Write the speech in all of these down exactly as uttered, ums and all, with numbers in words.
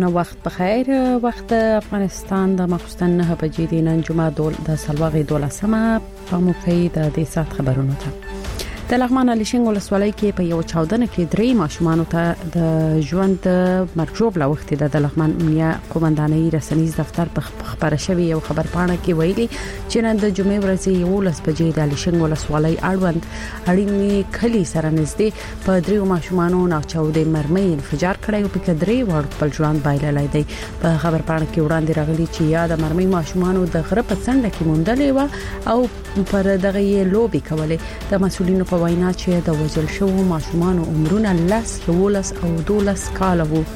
اوریدونکو وخت بخیر. وخت افغانستان د مخستن نه بجې د نن جمعه دول د سلواغې دولسمه په موقع د دې سات خبرونه ته د لغمان علیشنګ ولسوالۍ کې په یو چاودنه کې درې ماشومان ته د ژوند مرجوب لا وخت د لغمان امنیه قومندانۍ رسنیز دفتر په خبره شوی یو خبر پاڼه کې ویلي چې نن د جمعې ورځ یو لس بجې د علیشنګ ولسوالۍ اړوند اړینې کلی سره نږدې په درې ماشومانو ناچاودې مرمۍ انفجار کړی او په کې درې وړ خپل ژوند بایللای دی. په خبر پاڼه کې وړاندې راغلي چې یا د مرمۍ ماشومانو د غره په څنډه کې موندلې و او پر دغه یې لوبي کولې. د مسولینو په وینا چې د وژل شوو ماشومانو عمرونه لس یولس او دولس کاله وو.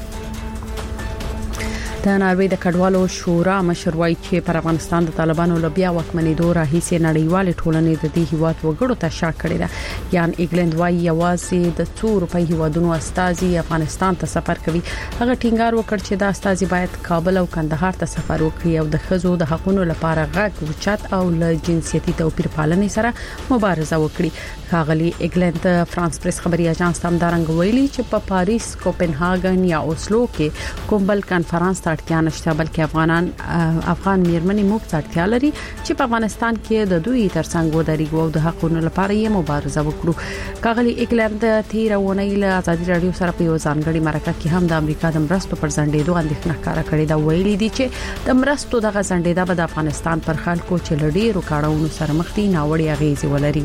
د ناروې د کډوالو شورا مشر وایي چې پر افغانستان د طالبانو لبیا وکمنېدو راهیسې نړیوال ټولنې د دې هیواد وګړو ته شا کړې ده. یان ایګلند وایي یوازې د څو روپۍ هیوادونو استازي افغانستان ته سفر کوي. هغه ټینګار وکړ چې د استازي باید کابل او کندهار ته سفر وکړي او د خزو د حقوقو لپاره غږ وچت او له جنسيتي توپیر پالنې سره مبارزه وکړي. خاغلی ایګلند فرانس پریس خبري اژانس هم دارنګ ویلي چې په پاریس، کوپنهاګن یا اوسلو کې کوم بل کانفرنس اړتیا نشته بلکې افغانان افغان میرمنې موږ اړتیا لري چې په افغانستان کې د دوی ترڅنګ ودرېږي او د حقوقو لپاره یې مبارزه وکړو. کاغلی ایګلند تیرونه له ازادي رادیو سره په یو ځانګړي مرکه کې هم د امریکا د مرستو پر ځنډېدو اندېښنه ښکاره کړې ده. ویلي دي چې د مرستو دغه ځنډېدا به د افغانستان پر خلکو چې لړې رکاړونو سره مخ دي ناوړي اغیزې ولري.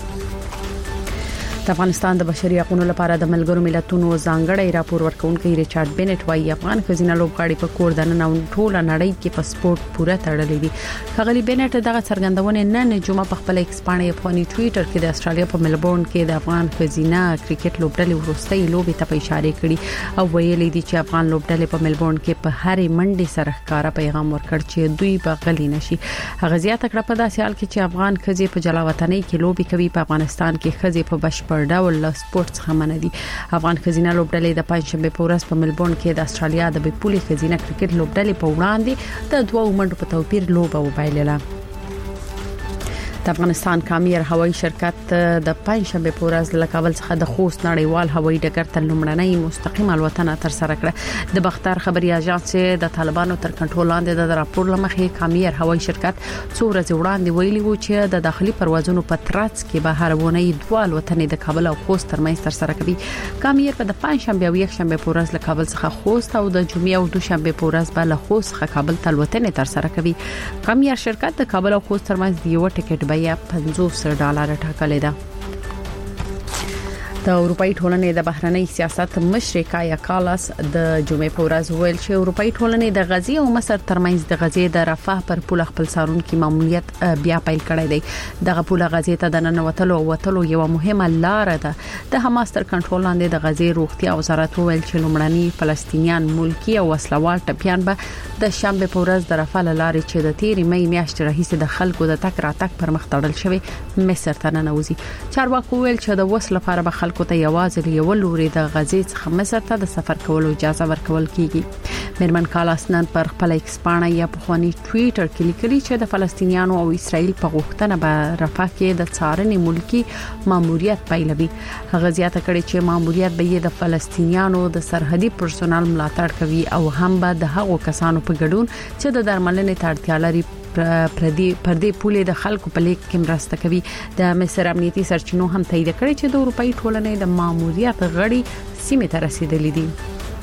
د افغانستان د بشري حقوقو لپاره د ملګرو ملتونو ځانګړی راپور ورکونکي ریچارډ بینټ وايي افغان خزینه لوبغاړي په کور د نن ټوله نړۍ کې په سپورت پوره تړلې دي. خغلی بینټ دغه څرګندونه نن جمعه په خپل ایکس باندې په ټوئیټر کې د استرالیا په ملبورن کې د افغان خزینه کرکټ لوبډلې ورستۍ لوبې ته اشاره کړې او ویلي دي چې افغان لوبډلې په ملبورن کې په هرې منډې سره ښکارا پیغام ورکړ چې دوی به غلي نشي. هغه زیاته کړه په داسې حال کې چې افغان خزې په جلاوطنۍ کې لوبې کوي په افغانستان کې خزې په بشپړ پر ډول له سپورت څخه مندي. افغان خزینه لوبډلې د پنځشنبه په ورځ په ملبورن کې د استرالیا د بیپولي خزینه کرکټ لوبډلې په وړاندې د دوه منډو په توپیر لوبه وبایلله. د افغانستان کامیر هوایي شرکت د پنځشنبه په ورځ له کابل څخه د خوست نړیوال هوایي ډګر ته لومړنۍ مستقیم الوتنه تر سره کړه. د بختر خبري اژانس د طالبانو تر کنټرول لاندې د راپور لمخې کامیر هوایي شرکت څو ورځې وړاندې ویلي و چې د داخلي پروازونو په ترڅ کې به هرونه دوه الوتنې د کابل او خوست ترمنځ تر سره کوي. کامیر په د پنځشنبه او یکشنبه په ورځ له کابل څخه خوست او د جمعې او دوشنبه په ورځ به له خوست څخه کابل ته الوتنې تر سره کوي. کامیر شرکت د کابل او خوست ترمنځ یو ټیکټ یا پنځوس ډالر ټاکلې ده. د اروپאי ټولنې د بهرنۍ سیاست مشر کایا کالاس د جمعې په ورځ ویل چې اروپאי ټولنې د غزي او مصر ترمنځ د غزي د رفاه پر پوله خپل سارونکي ماموریت بیا پیل کړی دی. دغه پوله غزي ته د ننوتلو او وتلو یو مهمه لار ده. د حماس تر کنټرول لاندې د غزي روغتیا وزارت ویل چې لومړني فلسطینیان ملکی او وسلوال ټپيان به د شنبه په ورځ د رفاه لارې چې د تیرې مې میاشتې راهیسې د خلکو د تک راتک پر مخ تړل شوی مصر ته ننوځي. چارواکو ویل چې د وسل لپاره به خلکو ته یوازې یو لوري د غزي څخه مصر ته د سفر کولو اجازه ورکول کیږي. میرمن کالاس نن پر خپل ایکس باندې یا په خواني ټوئیټر کې لیکلي چې د فلسطینیانو او اسرایل په غوښتنه به رفاه کې د څارنې ملکی ماموریت پیلوي. هغه زیاته کړې چې ماموریت به د فلسطینیانو د سرحدي پرسونل ملاتړ کوي او هم به د هغو کسانو په ګډون چې د درملنې ته اړتیا لري پردي پردي پولې د خلکو په لیک کې مرسته کوي. د مصر امنیتي سرچینو هم تایید کړی چې د اروپאי ټولنې د ماموریت غړي سیمه ته رسیدلې دي.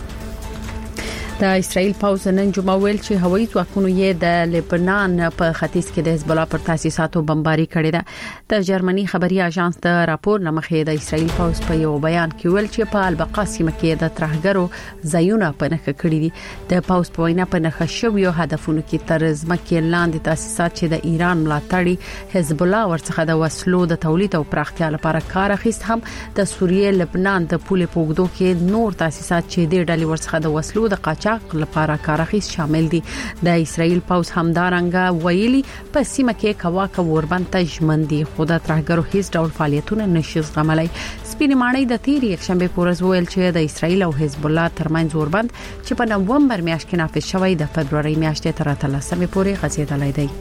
د اسرائیل پوځ نن جمعه ویل چې هوایي ځواکونو یې د لبنان په ختیځ کې د حزب الله پر تاسیساتو بمباري کړې ده. د جرمني خبري اژانس د راپور لمخې د اسرائیل پوځ په یو بیان کې ویل چې په البقا سیمه کې د ترهګرو ځایونه په نښه کړی دي. د پوځ په وینا په نښه شویو هدفونو کې تر ځمکې لاندې تاسیسات چې د ایران ملاتړي حزب الله ورڅخه د وسلو د تولید او پراختیا لپاره کار اخیست، هم د سوریه لبنان د پولې په اوږدو کې نور تاسیسات چې د ډلې ورڅخه د وسلو د قاچاق لپاره کار اخیست شامل دي. د اسرائیل پوځ همدارنګه ویلي په سیمه کې کواکه وربند ته ژمن دي خو د ترهګرو هیڅ ډول فعالیتونه نشي زغملای. سپینې ماڼۍ د تیرې یکشنبه په ورځ ویل چې د اسرائیل او حزب الله ترمنځ وربند چې په نومبر میاشت کې نافذ شوی د فبرवरी میاشتې تر اتلسمې پورې غځېدلی دی.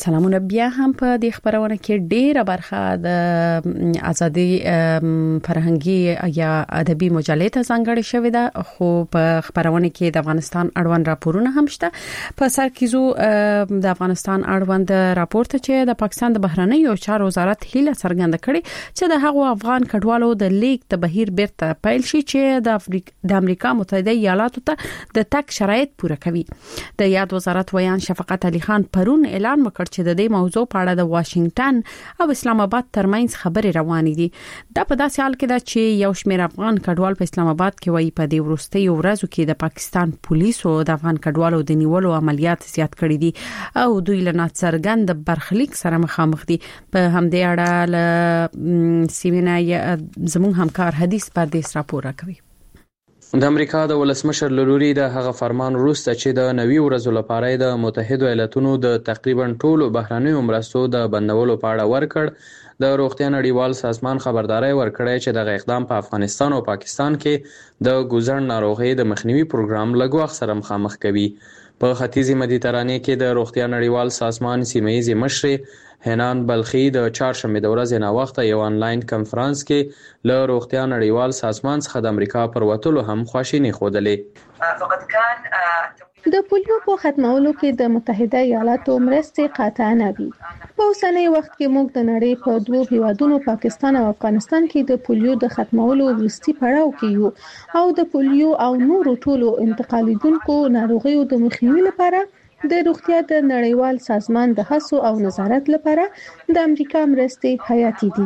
سلامونه بیا هم په دې خبرونه کې ډېره برخه د ازادي فرهنګي یا ادبي مجلې ته ځانګړې شوې ده، خو په خبرونه کې د افغانستان اړوند راپورونه هم شته. په سر کې زو د افغانستان اړوند راپور ته چې د پاکستان د بهرنیو چارو وزارت هیله څرګنده کړې چې د هغو افغان کډوالو د لیک د بهیر بیرته پیل شي چې د افریقا د امریکا متحده ایالاتو ته د تک شرایط پوره کوي. د یاد وزارت ویان شفقت علي خان پرون اعلان وکړ چې د دې موضوع په اړه د واشنگټن او اسلام آباد ترمنځ خبرې روانې دي. دا په داسې حال کې ده چې یو شمېر افغان کډوال په اسلام آباد کې وایي په دې وروستیو ورځو کې د پاکستان پولیسو د افغان کډوالو د نیولو عملیات زیات کړي دي او دوی له ناڅرګند برخلیک سره مخامخ دي. په همدې اړه له سیمینه زموږ همکار حدیث پردیس راپور راکوي. د امریکا د ولسمشر لوري د هغه فرمان وروسته چې د نوي ورځو لپاره د متحده ایالاتونو د تقریبا ټولو بهرنیو مرستو د بندولو په اړه ورکړ، د روغتیا نړیوال سازمان خبرداري ورکړی چې د اقدام په افغانستان او پاکستان کې د ګوزن ناروغي د مخنیوي پروګرام لګوخ سره مخامخ کوي. په ختیځی مدیترانې کې د روغتیا نړیوال سازمان سیمه‌ییز مشر هنان بلخی د چهارشنبه د ورځې نا وخت یو آنلاین کنفرانس کې له روغتیا نړیوال سازمان څخه د امریکا پر وټولو هم خواشینی خوده. فقط کان د پولیو په ختمولو کې د متحده ایالاتو مرستې قاطعانه وي. په اوسنۍ وخت کې موږ د نړۍ په دوه هیوادونو پاکستان او افغانستان کې د پولیو د ختمولو وروستي پړاو کې یو او د پولیو او نورو ټولو انتقالیدونکو ناروغیو د مخنیوي لپاره د روغتیا د نړیوال سازمان د هڅو او نظارت لپاره د امریکا مرستې حیاتي دي.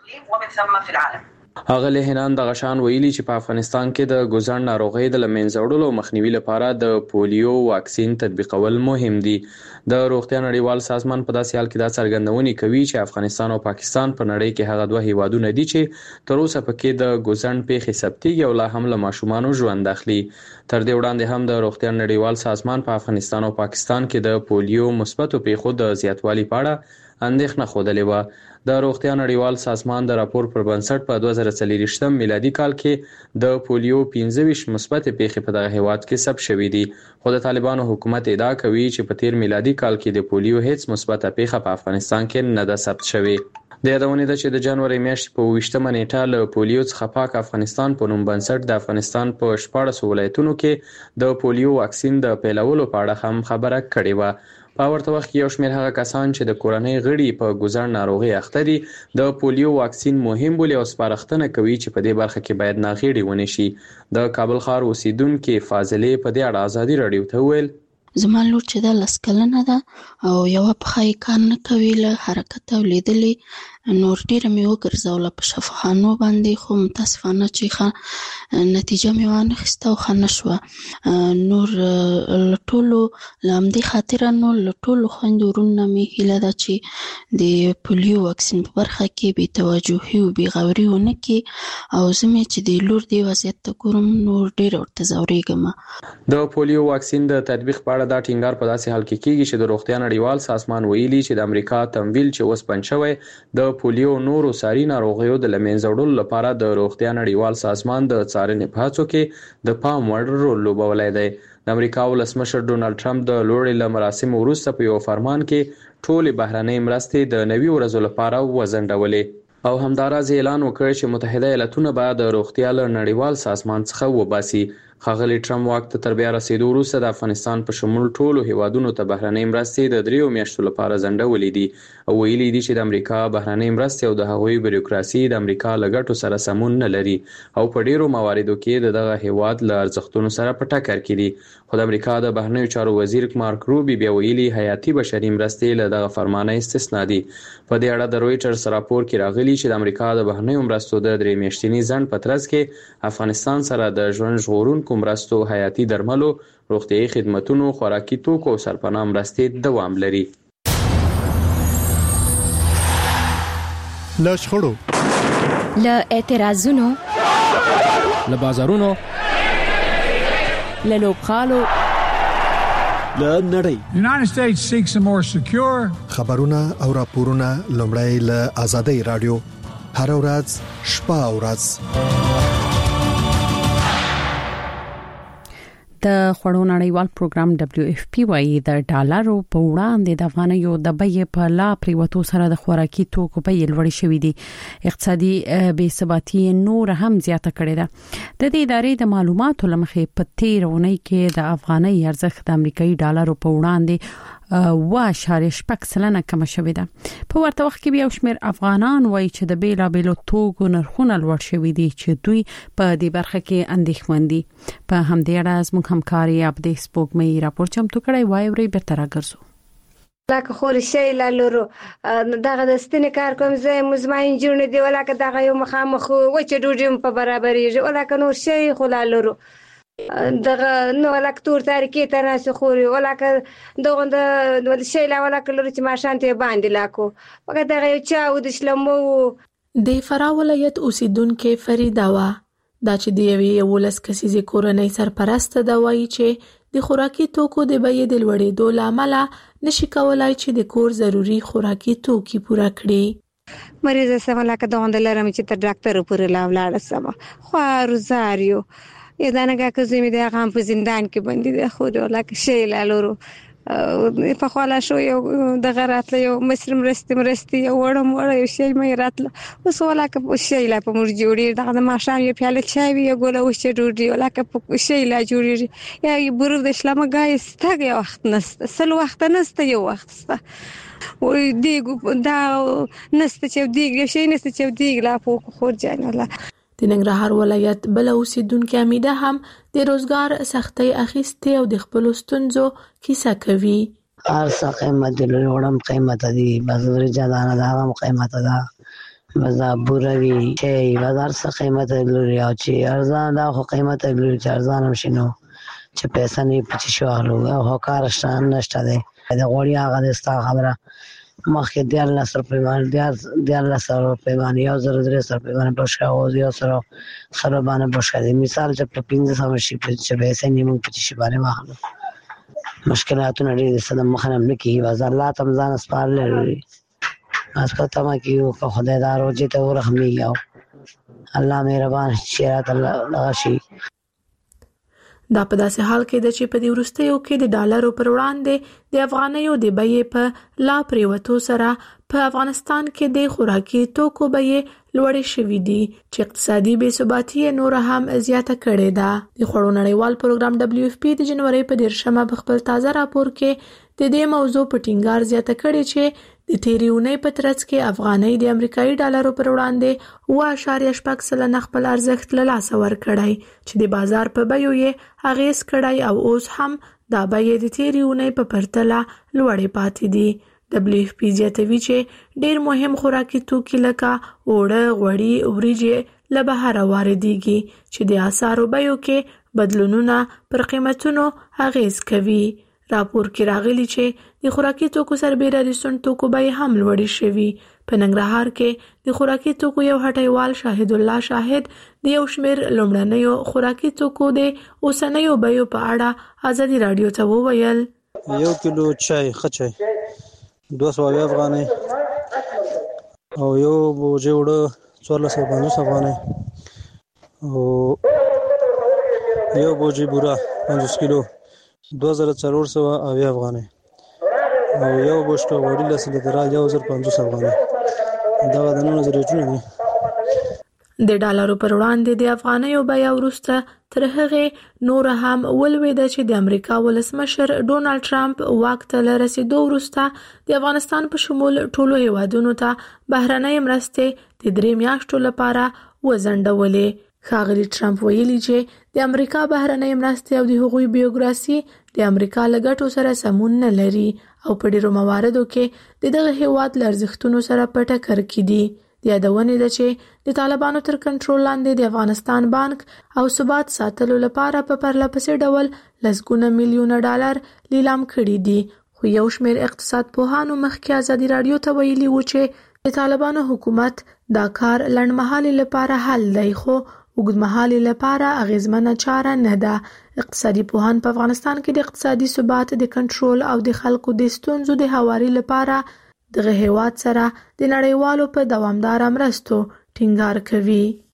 هغه له هنان د غشان ویلي چې په افغانستان کې د ګوزن ناروغي د لمنځوړلو مخنیوي لپاره د پولیو واکسین تطبیقول مهم دي. د روغتیا نړیوال سازمان په داسې حال کې دا څرګندونې کوي چې افغانستان او پاکستان په نړۍ کې هغه دوه هیوادونه دي چې تر اوسه پکې د ګوزن پیښې ثبتېږي او لا هم له ماشومانو ژوند اخلي. تر دې وړاندې هم د روغتیا نړیوال سازمان په افغانستان او پاکستان کې د پولیو مثبتو پیښو د زیاتوالي په اړه اندېښنه خوده و. د روغتیا نړیوال سازمان د راپور پر بنسټ په دوه زره څلور میلادي کال کې د پولیو پنځه ویشت مثبت پیښې په دغه هیواد کې ثبت شوې دي، خو د طالبانو حکومت ادعا کوي چې په تیر میلادي کال کې د پولیو هیڅ مثبت پیښه په افغانستان کې نه ده ثبت شوې. د یادونې ده چې د جنوري میاشتې په اووه نیټه له پولیو څخه پاک افغانستان په نوم بنسټ د افغانستان په شپاړس ولایتونو کې د پولیو واکسین د پیلولو په اړه هم خبره کړې و. په ورته وخت کې یو شمېر هغه کسان چې د کورنۍ غړي په ګوزن ناروغي اخته دي د پولیو واکسین مهم بولي او سپارښتنه کوي چې په دې برخه کې باید ناغېړي ونی شي. د کابل ښار اوسیدونکو فاضله په دې اړه ازادي رادیو ته ویل: زما لور چې دا لسکلنه ده او یو په خای کار نه کوي، له حرکت او لیدلې نور ډیره مې وګرځوله په شفاخانو باندې، خو متاسفانه چې ښه نتیجه مې وانه خسته او ښه نه شوه. نور له ټولو له همدې خاطره نو له ټولو خویندو ورونو نه مې هیله ده چې د پولیو واکسین په برخه کې بې توجهي او بې غوري ونه کړي او زه مې چې د لور دې وضعیت ته ګورم نور ډېره ورته ځورېږم. د پولیو واکسین د تطبیق په اړه دا ټینګار په داسې حال کې کېږي چې د روغتیا نړیوال سازمان ویلي چې د امریکا تمویل چې اوس بند شوی د پولیو نورو ساري ناروغیو د لمنځه وړلو لپاره د روغتیا نړیوال سازمان د څارنې په هڅو کې د پام وړ رول لوبولی دی. د امریکا ولسمشر ډونالد ټرمپ د لوړې له مراسمو وروسته په یو فرمان کې ټولې بهرنۍ مرستې د نوي ورځو لپاره وځنډولې او همداراز اعلان وکړ چې متحده ایالاتونه به د روغتیا له نړیوال سازمان څخه وباسي. ښاغلي ټرمپ واک ته تر بیا رسیدو وروسته د افغانستان په شمول ټولو هیوادونو ته بهرنۍ مرستې د دریو میاشتو لپاره ځنډولې دي او ویلي دي چې د امریکا بهرنۍ مرستې او د هغوی بیروکراسي د امریکا له ګټو سره سمون نه لري او په ډیرو مواردو کې د دغه هیواد له ارزښتونو سره په ټکر کې دي. خو د امریکا د بهرنیو چارو وزیر مارک روبي بیا ویلي حیاتي بشري مرستې له دغه فرمانه استثنا دي. په دې اړه د رويټرز راپور کې راغلي چې د امریکا د بهرنیو مرستو د درې میاشتني ځنډ په ترڅ کې افغانستان سره د ژوند ژغورونکو مرستو، حیاتي درملو، روغتیايي خدماتونو، خوراکي توکو او سرپناه مرستې دوام لري. له شخړو، له اعتراضونو، له بازارونو، له لوبغالو، له نړۍ. The United States seeks a more secure. خبرونه او راپورونه لومړی له آزادۍ رادیو هر ورځ شپه او ورځ. د خوړو نړیوال پروګرام دبليو اف پی وايي د ډالرو په وړاندې د افغانیو د بیې په لا پریوتو سره د خوراکي توکو بیې لوړې شوې دي. اقتصادي بې ثباتي نور هم زیاته کړې ده. د دې ادارې د معلوماتو لمخې په تیر اونۍ کې د افغاني ارزښت د امریکایي ډالرو په وړاندې و اشاریه شپږ سلنه کم شوې ده. په ورته وخت کې بیا شمېر افغانان وایي چې د بیلابېلو توکو نرخونه لوړ شوي دي چې دوی په دې برخه کې اندېښمن دي. په همدې اړه زموږ همکاري عبدي سپوږمۍ راپور چمتو کړی وایي ورې بیرته راګرځو. لکه خور شي لالورو دغه د ستنې کار کوم زه مزماین جوړ دی ولکه دغه یو مخامخ وچه ډوډۍ په برابرې ولکه نور شي خو لالورو دغه نو ولکه تور تاریخي ترناسه خوري ولکه دغه د شیلا ولکه لور چې ماشانته باندې لاکو وګ دغه یو چا ود شلمو د فرا ولایت اوسیدونکو فریدا وا دا چې دی یو ولس کسيزي کورنۍ سرپرست دا وایي چې د خوراکي توکو د بیې د لوړېدو لامل نشي کولای چې د کور ضروري خوراکي توکي پوره کړي. مریض سم لکه دغه لرم چې تر ډاکټر پورې لاولاړ سم خو روزاریو یدانګه کزمې د هغه په زندان کې باندې د خو لکه شی لالورو په خواله شو یو د غراتله یو مسلم رستم رستي یو وړم وړ یو شی مې راتله اوس ولکه شی لا په مور جوړي دغه ماشام یو پیاله چای یو ګوله وش جوړي ولکه په شی لا جوړي یا برو د اسلام غای ستګ یو وخت نست سل وخت نست یو وخت ستا و دیګ دا نست چې دیګ شی نست چې دیګ لا په خور جان الله. د ننګرهار ولایت بل اوسیدونکو امیده هم د روزګار سختۍ اخیستي او د خپل ستونزو کیسه کوي. هر څه قیمت دی لوړم قیمت دی بازار جدانه دا هم قیمت ده بازار بوروي چې بازار څه قیمت لري او چې ارزان دا خو قیمت لري چې ارزان هم شنو چې پیسې نه پچ شو هغه هو کارشتان نشته دی دا غوړي هغه د ستا خبره مخکې د الله سره پیمان د الله سره پیمان یو زره درې سره پیمان بشکا او یو سره سره باندې بشکا دی مثال چې په پنځه سم شي چې به سې نیمه پچ شي باندې واخلو مشکلاتونه لري سره مخنه ملکی بازار الله تم ځان سپار لري اس په تمه کې په خدای دارو چې ته ورحمي یو الله مهربان شیرات الله غشي. دا په داسې حال کې د چې په دې ورستیو کې د ډالرو پر وړاندې د افغانیو د بیې په لا پریوتو سره په افغانستان کې د خوراکي توکو بیې لوړې شوې دي چې اقتصادي بې ثباتي نور هم زیاته کړې ده. د خوړو نړیوال پروګرام دبليو اف پی د جنوري په دیرشمه په خپل تازه راپور کې د دې موضوع په ټینګار زیاته کړې چې د تیرې اونۍ په ترڅ کې افغانۍ د امریکایي ډالرو پر وړاندې و اشاریه شپږ سلنه خپل ارزښت له لاسه ورکړی چې د بازار په بیو یې اغیز کړی او اوس هم دا بیې د تیرې اونۍ په پرتله لوړې پاتې دي. دبليو اف پی زیاتوي چې ډېر مهم خوراکي توکي لکه اوړه غوړي وریجې له بهره واردېږي چې د اسعارو بیو کې بدلونونه پر قیمتونو اغیز کوي. راپور کې راغلی چې د خوراکي توکو سربېره د سون توکو بیې هم لوړې شوي. په ننګرهار کې د خوراکي توکو یو هټیوال شاهد الله شاهد د یو شمېر لومړنیو خوراکي توکو د اوسنیو بیو په اړه ازادي رادیو ته وویل. یو کیلو چای خچای دوه سوه افغانۍ او یو بوجي وړه څوارلس سوه پنځوس افغانۍ او یو بوجي بوره پنځوس کیلو دوه زره څلور سوه اویا افغانۍ او یو بوشته وړي لس لیټره یو زر پنځوس افغانۍ دا د نن ریټونه دي. د ډالرو پر وړاندې د افغانیو بیه وروسته تر هغې نور هم ولوېده چې د امریکا ولسمشر ډونالد ټرمپ واک ته له رسېدو وروسته د افغانستان په شمول ټولو هیوادونو ته بهرنۍ مرستې د درې میاشتو لپاره وځنډولې. ښاغلي ټرمپ ویلي چې د امریکا بهرنۍ مرستې او د هغوی بیوګراسي د امریکا له ګټو سره سمون نه لري او په ډېرو مواردو کې د دغه هیواد له ارزښتونو سره په ټکر کې دي. د یادونې ده چې د طالبانو تر کنټرول لاندې د افغانستان بانک او ثبات ساتلو لپاره په پرله پسې ډول لسګونه میلیونه ډالر لیلام کړي دي. خو یو شمېر اقتصاد پوهانو مخکې ازادي رادیو ته ویلي و چې د طالبانو حکومت دا کار لنډمهالي لپاره حل دی خو اوږدمهالي لپاره اغیزمنه چاره نه ده. اقتصادي پوهان په افغانستان کې د اقتصادي ثبات د کنټرول او د خلکو د ستونزو د هواري لپاره دغه هیواد سره د نړیوالو په دوامداره مرستو ټینګار کوي.